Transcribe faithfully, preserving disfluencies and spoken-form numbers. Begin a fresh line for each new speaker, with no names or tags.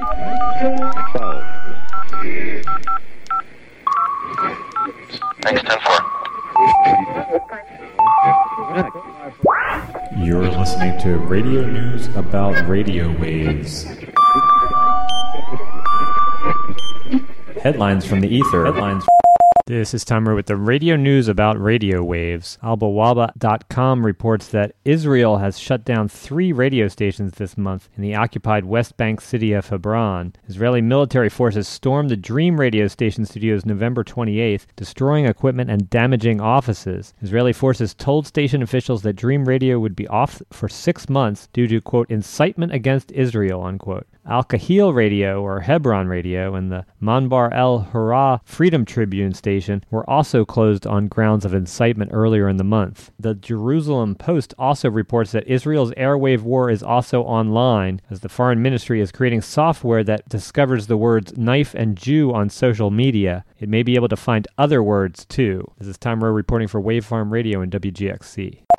Thanks, ten four.
You're listening to radio news about radio waves. Headlines from the ether. Headlines.
This is Tomer with the radio news about radio waves. Al Bawaba dot com reports that Israel has shut down three radio stations this month in the occupied West Bank city of Hebron. Israeli military forces stormed the Dream radio station studios November twenty-eighth, destroying equipment and damaging offices. Israeli forces told station officials that Dream radio would be off for six months due to, quote, incitement against Israel, unquote. Al-Kahil Radio, or Hebron Radio, and the Manbar el-Hurra Freedom Tribune station were also closed on grounds of incitement earlier in the month. The Jerusalem Post also reports that Israel's airwave war is also online, as the foreign ministry is creating software that discovers the words knife and Jew on social media. It may be able to find other words, too. This is Tom Rowe reporting for Wavefarm Radio and W G X C.